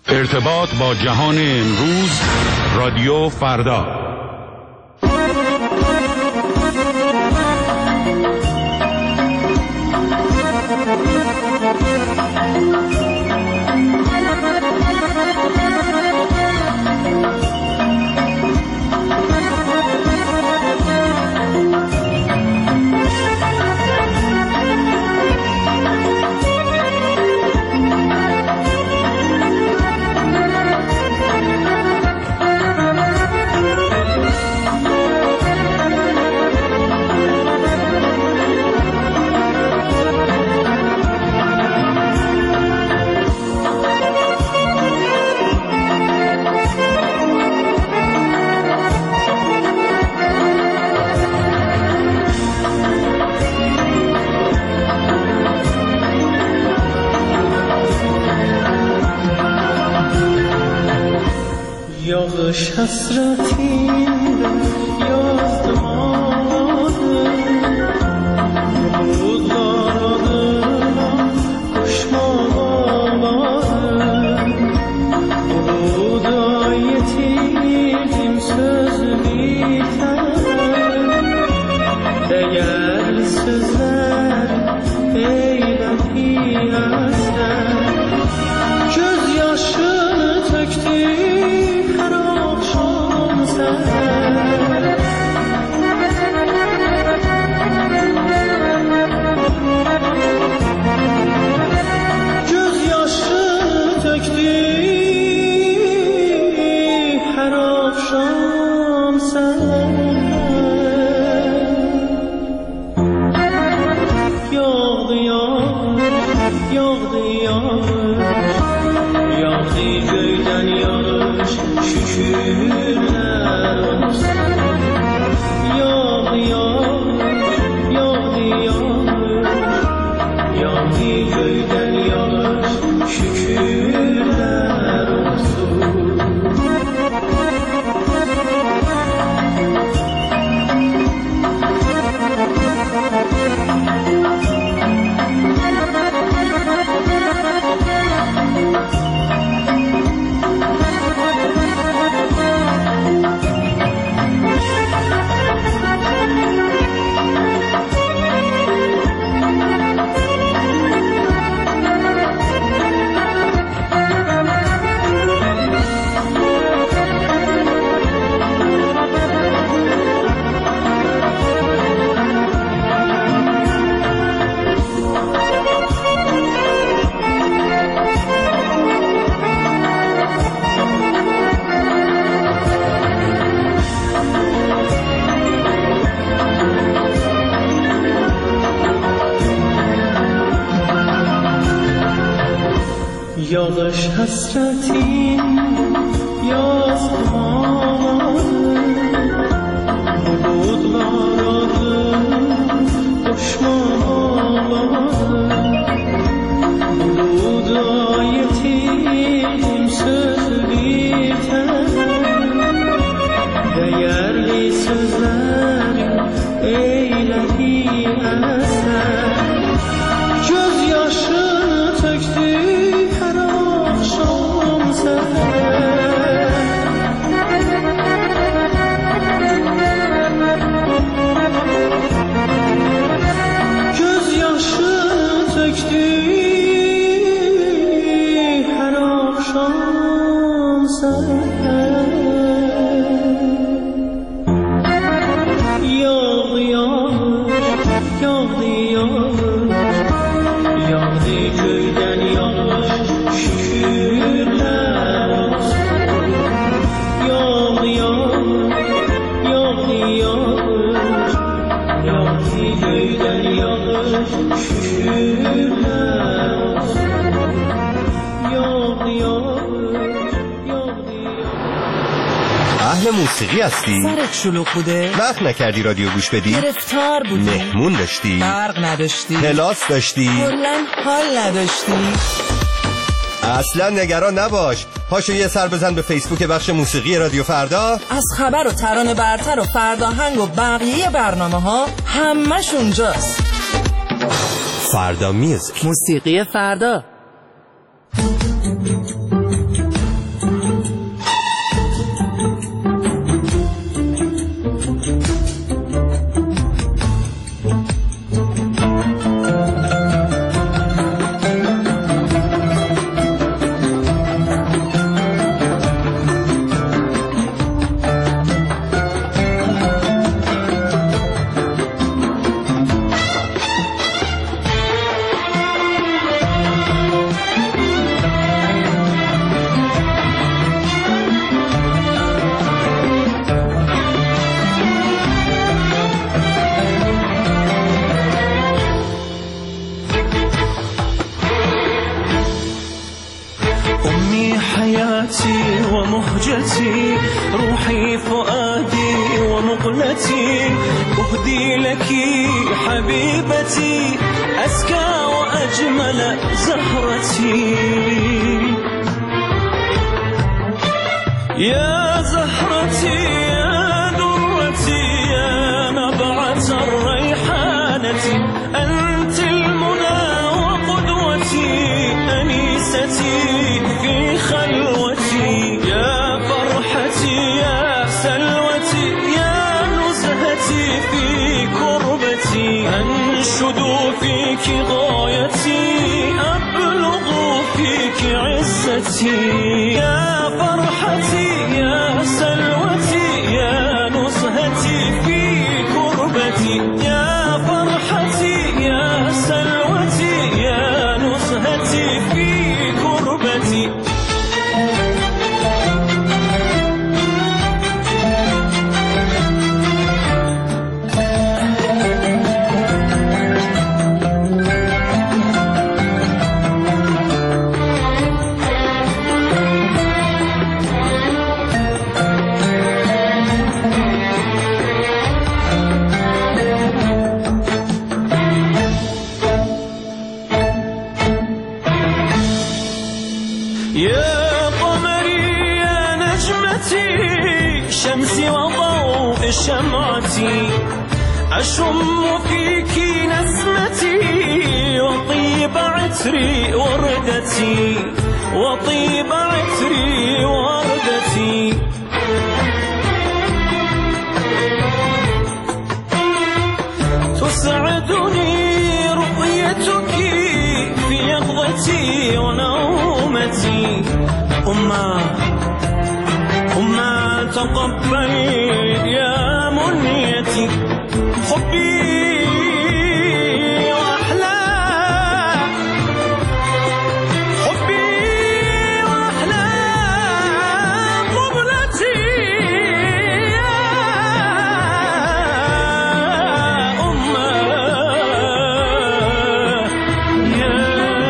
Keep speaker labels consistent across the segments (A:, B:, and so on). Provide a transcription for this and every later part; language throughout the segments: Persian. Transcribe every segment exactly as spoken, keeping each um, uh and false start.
A: ارتباط با جهان امروز، رادیو فردا.
B: یادش حسرتی یاد ماده بود داراده کشمان آماده بود آیتیم söz biter değerli sözler eylehi eser gözyaşını töktü یادش حسرتی یاز آماده بود باراده دشمان آماده بود آیتیم söz biter değerli sözler eylehi eser gözyaşını töktü
C: موسیقی هستی؟
D: سرت شلوغ بوده؟
C: وقت نکردی رادیو گوش بدی؟
D: گرفتار بودی؟
C: مهمون داشتی؟
D: برق نداشتی؟
C: کلاس داشتی؟
D: کلاً حال نداشتی؟
C: اصلا نگران نباش، پاشو یه سر بزن به فیسبوک بخش موسیقی رادیو فردا.
D: از خبر و ترانه برتر و فرداهنگ و بقیه برنامه ها همش اونجاست.
C: فردا میوزیک،
D: موسیقی فردا.
B: أمي حياتي ومهجتي، روحي فؤادي ومقلتي، أهدي لك حبيبتي أزكى وأجمل زهرتي. يا زهرتي يا درتي يا نبعة الريحانة، أنت المنى وقدوتي أنيستي في خلوتي. يا فرحتي يا سلوتي يا نزهتي في كربتي، أنشد فيك غايتي أبلغ فيك عزتي. يا فرحتي يا سلوتي يا نزهتي في كربتي، يا فرحتي يا سلوتي يا نزهتي في كربتي. يا قمري يا نجمتي شمسي وضوء شمعتي، أشم فيك نسمتي وطيب عطري وردتي، وطيب عطري وردتي. تسعدني رؤيتك في يقظتي ونومتي. أمّا أمّا تقبل يا منيتي حبي وأحلى حبي وأحلى قبلتي. يا أمّا يا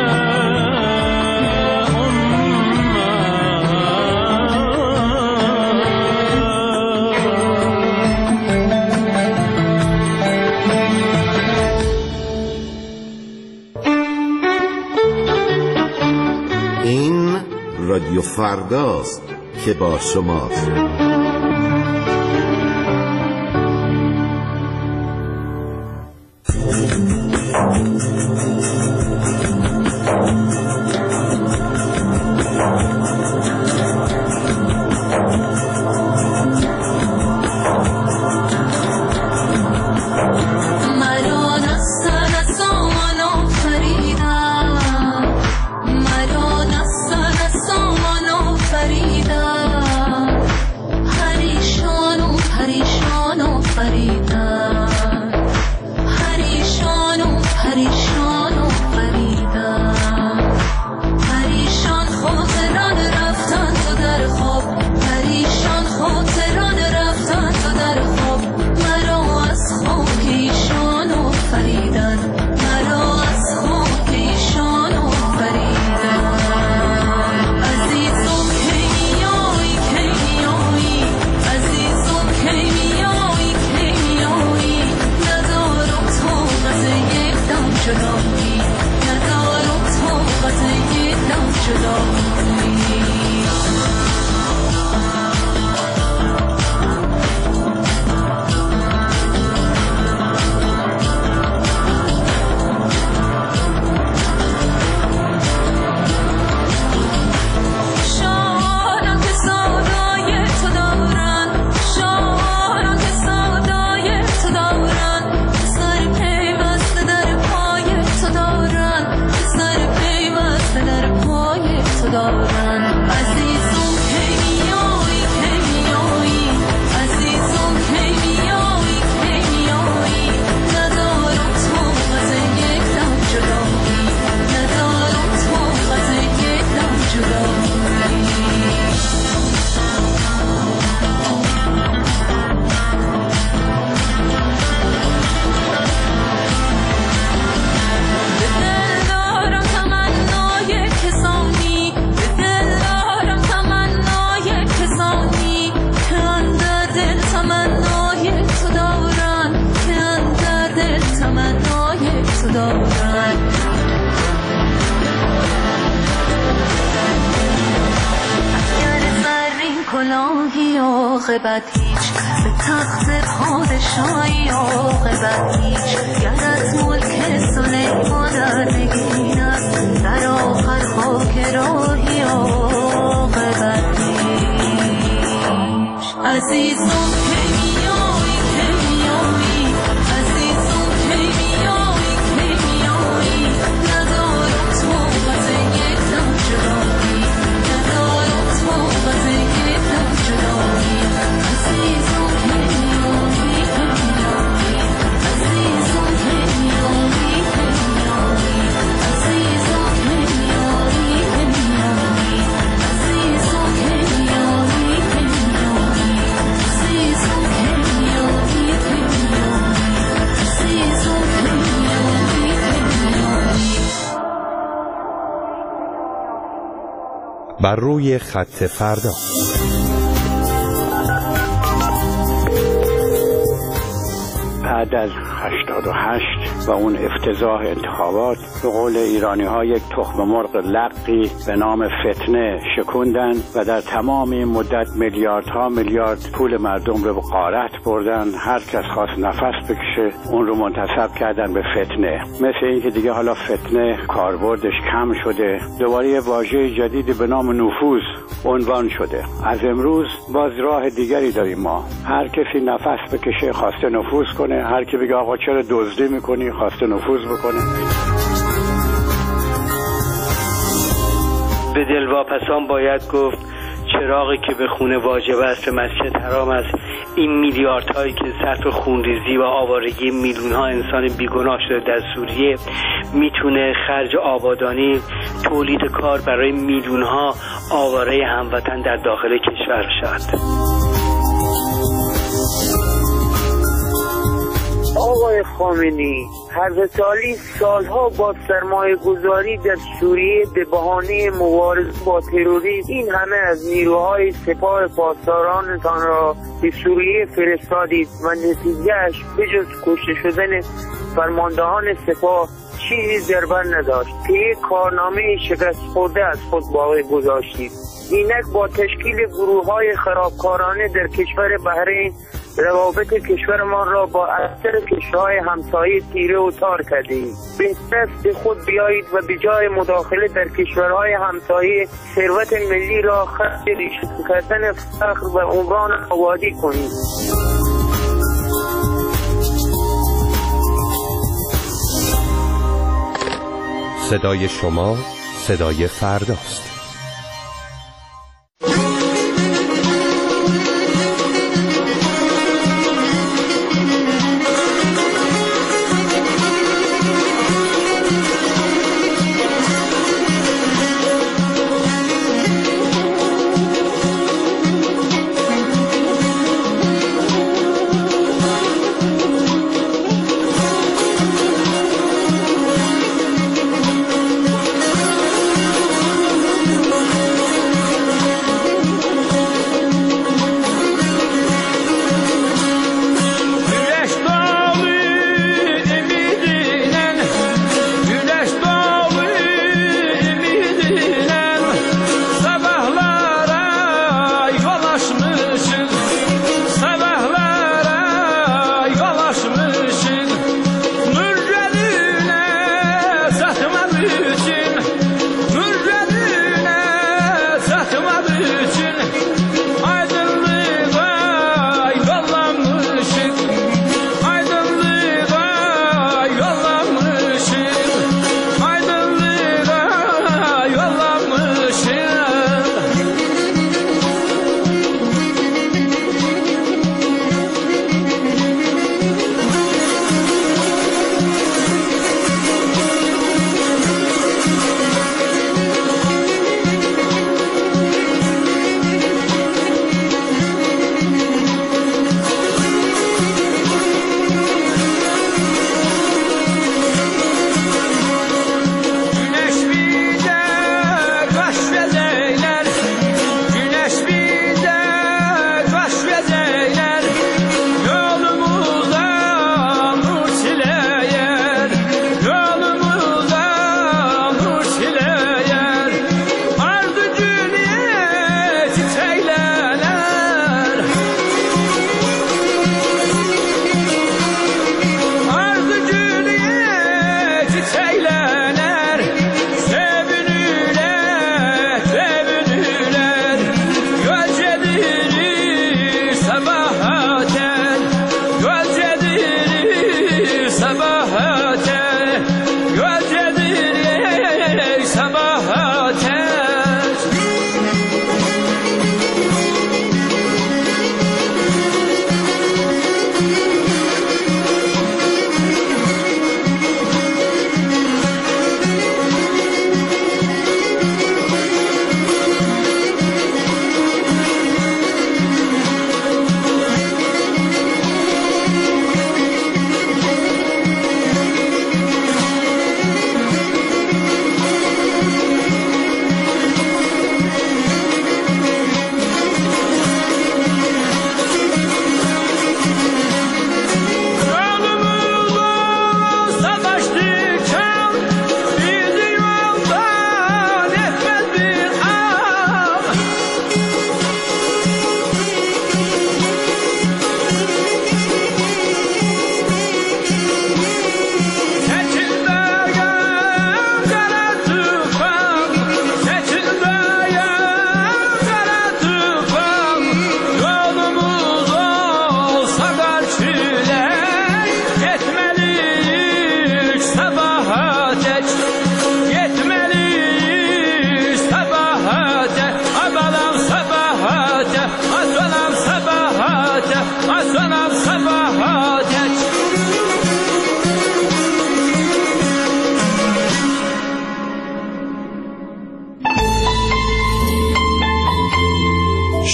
E: این رادیو فرداست که با شماست.
F: به عاقبت هیچ، به تخت پادشاهی عاقبت هیچ. گر از ملک سلیمان در نگیند، در آخر خاک راهی عاقبت هیچ. عزیزم که میایی که میایی، عزیزم که میایی که میایی، ندارم طاقت یک دم جدایی، ندارم طاقت یک دم جدایی. عزیزم که میایی که میایی، عزیزم که میایی که میایی، عزیزم که میایی که میایی، عزیزم که میایی که میایی، عزیزم که میایی که میایی، عزیزم که میایی که میایی.
C: بر روی خط فردا.
G: بعد از هشتاد و هشت و اون افتضاح انتخابات، به قول ایرانی ها یک تخم مرغ لقی به نام فتنه شکوندن و در تمام این مدت میلیاردها میلیارد پول مردم رو به غارت بردن. هر کس خواست نفس بکشه اون رو منتسب کردن به فتنه. مثل این که دیگه حالا فتنه کاربردش کم شده، دوباره یه واژه جدیدی به نام نفوذ عنوان شده. از امروز باز راه دیگری داریم ما. هر کسی نفس بکشه خواسته نفوذ کنه، هر کی بگه آقا چرا دزدی میکنی خواسته نفوذ بکنه.
H: به دلواپسان باید گفت چراغی که به خونه واجب است به مسجد حرام است. این میلیاردهایی که صرف خونریزی و آوارگی میلیون ها انسان بیگناه شده در سوریه میتونه خرج آبادانی، تولید کار برای میلیون ها آواره هموطن در داخل کشور شد.
I: آقای خامنه‌ای، حضرت علی سالها با سرمایه گذاری در سوریه به بهانه مبارزه با تروریسم این همه از نیروهای سپاه پاسدارانتان را به سوریه فرستادید و نتیجهش به جز کشته شدن فرماندهان سپاه چیزی در بر نداشت که یک کارنامه شکست خورده از خود باقی گذاشتید. اینک با تشکیل گروه‌های خرابکارانه در کشور بحرین روابط کشورمان را با اکثر کشورهای همسایه تیره و تار کردید. بهتر است به خود بیایید و به جای مداخله در کشورهای همسایه ثروت ملی را خرج ریشه کردن فقر و عمران آبادی کنید.
C: صدای شما صدای فرداست.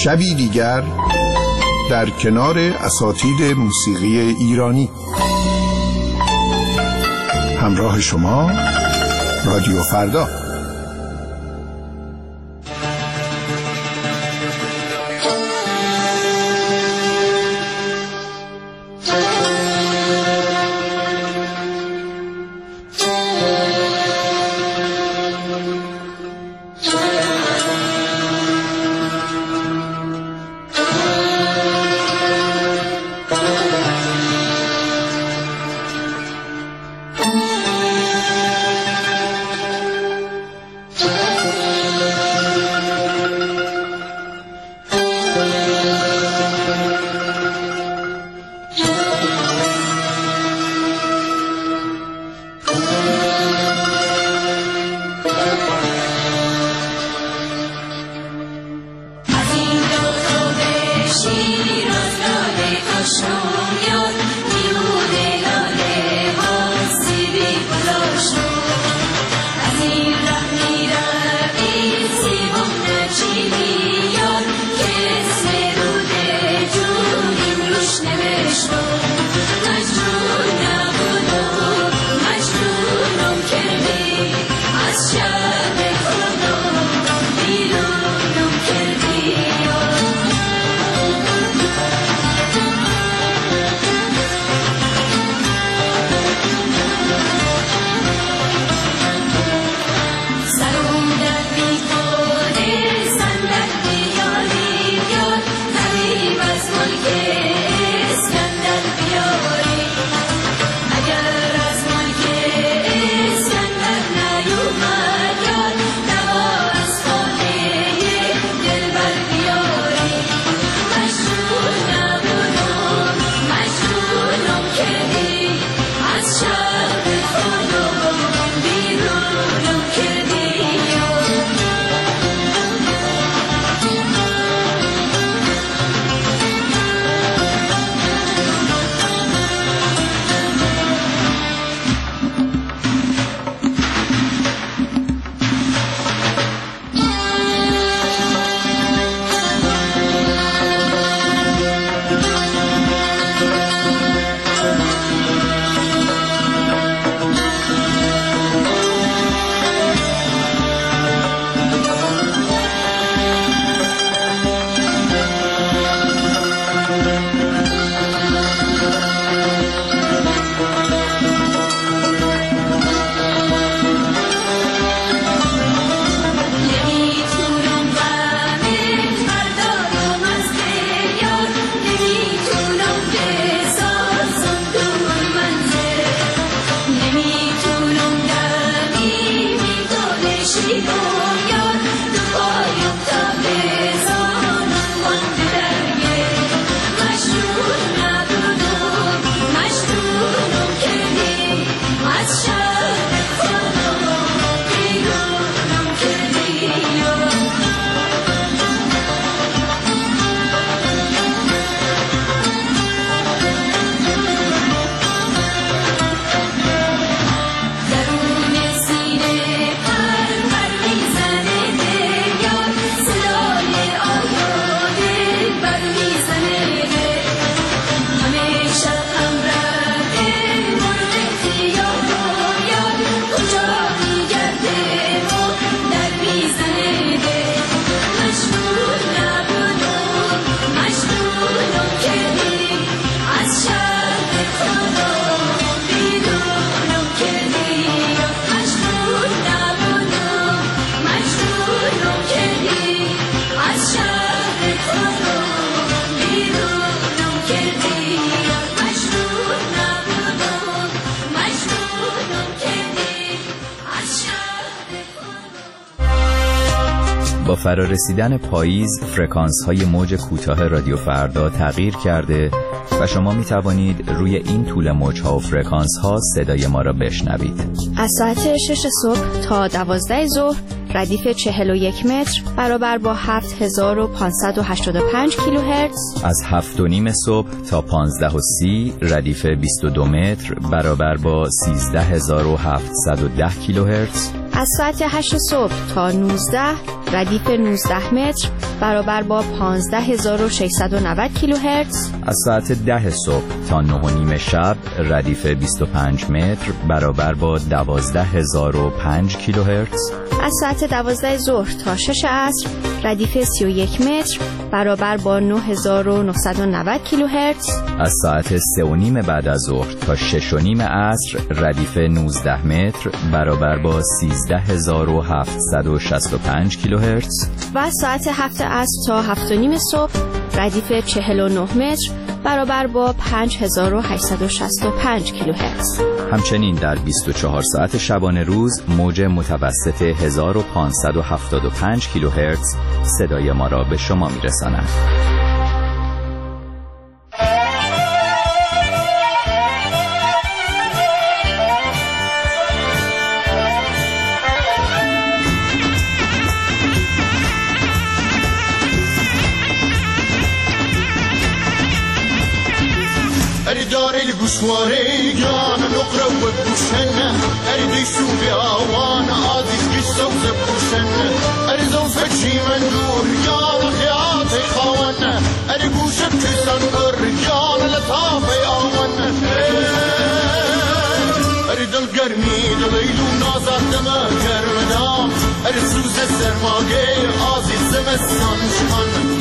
J: شبی دیگر در کنار اساتید موسیقی ایرانی. همراه شما رادیو فردا.
K: با فرارسیدن پاییز فرکانس‌های موج کوتاه رادیو فردا تغییر کرده و شما می توانید روی این طول موج‌ها و فرکانس‌ها صدای ما را بشنوید.
L: از ساعت شش صبح تا دوازده ظهر ردیف چهل و یک متر برابر با هفت هزار و پانصد و هشتاد و پنج کیلوهرتز.
K: از هفت و نیم صبح تا پانزده و سی ردیف بیست و دو متر برابر با سیزده هزار و هفتصد و ده کیلوهرتز.
L: از ساعت هشت صبح تا نوزده ردیف نوزده متر برابر با پانزده هزار و ششصد و نود کیلوهرتز.
K: از ساعت ده صبح تا نه و نیم شب ردیف بیست و پنج متر برابر با دوازده هزار و پنج کیلوهرتز.
L: از ساعت دوازده ظهر تا شش عصر ردیف سی و یک متر برابر با نه هزار و نهصد و نود کیلوهرتز.
K: از ساعت سه و نیم بعد از ظهر تا شش و نیم عصر ردیف نوزده متر برابر با سیزده هزار و هفتصد و شصت و پنج کیلوهرتز.
L: و از ساعت هفت عصر تا هفت و نیم صبح ردیف چهل و نه متر برابر با پنج هزار و هشتصد و شصت و پنج کیلوهرتز.
K: همچنین در بیست و چهار ساعت شبانه روز موج متوسط هزار و پانصد و هفتاد و پنج کیلوهرتز صدای ما را به شما میرساند.
M: دار القشواري جان نقرا وبوشنا اريد شو بيوان عزيز قصه وزبوشنا اريد وفجي مندور رجال خياطي خوانا اريد وشك سنقر رجال لطافي اوانا اريد القرمي دليل ونازر دما كرمدام اريد سوز السرماقي عزيز زمستان شخان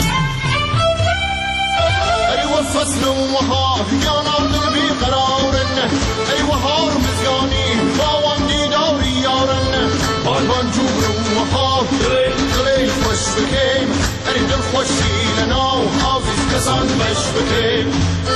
M: فصل ومهار يا نار بقرارنا اي وهار مزقاني باوندي دوري يارنا بالبان جور ومهار قليل خوش بكيم اريد الخوشي لنا وحافظ كسان بش بكيم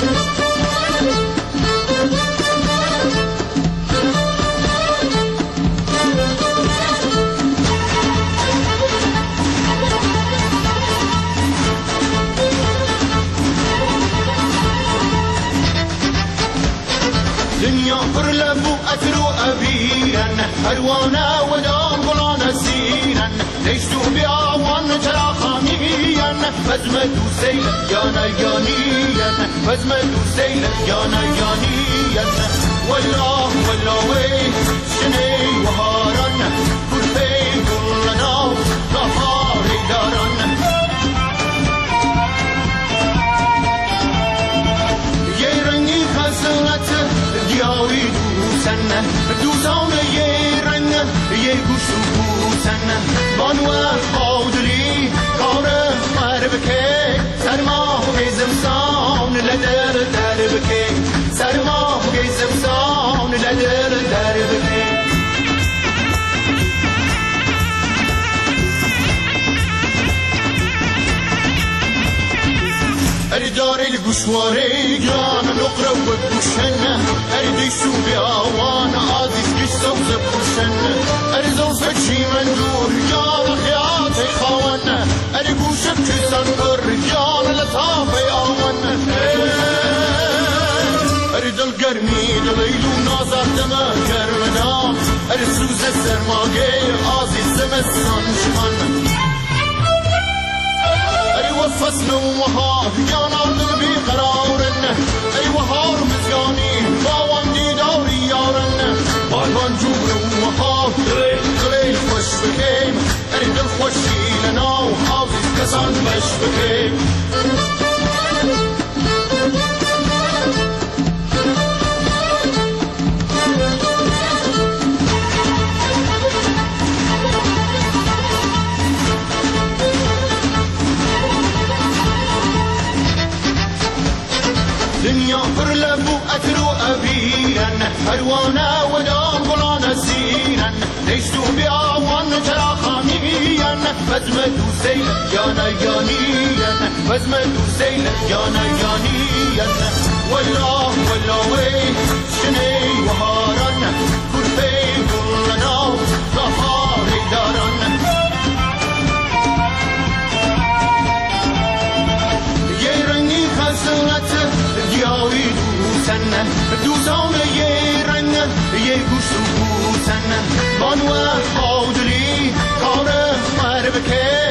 M: دنيا برلب وأترو أبيرا أروانا ودام قلانا سيرا ليشتو بأعوان ترى خاميا فزمدو سيلا يانا يانيا فزمدو سيلا يانا يانيا والله والله وين شني وهارا كرفين كلنا نهاري دارا يرني خسرت دیاری دوستن دوستان یه رنگ یه گوشت بوسن بانو آدلی کار مر بکه سرما گیزمسان لدر در بکه سرما گیزمسان لدر در بکه دار القشواري جان نقرا وبوشنا اريد شو بأوان عزيز قصه وزبوشنا اريد وفجي مندور رجال خياطي خوانا اريد وشك سنقر رجال لطافي اوانا اريد القرمي دليل ونازر دما كرمنا اريد سوز السرماقي عزيز زمستان شخان فصل ومهار يا نار بقرارنا اي وهار مزقاني باوندي دوري يارنا بالبان جور ومهار قليل خوش بكيم اريد الخوشي لنا وحافظ كسان بش بكيم دنيا برلب وأترو أبيرا أروانا ودام قلانا سيرا ليشتو بأعوان ترى خاميا فزمدو سيلا يانا يانيا فزمدو سيلا يانا يانيا والله والله وين شني وهارنا كرفين كلنا ظهاري دارنا يرني خسرت دیاری دوستن دوستان یه رنگ یه گوشت بوسن بانو آدلی کار مر بکه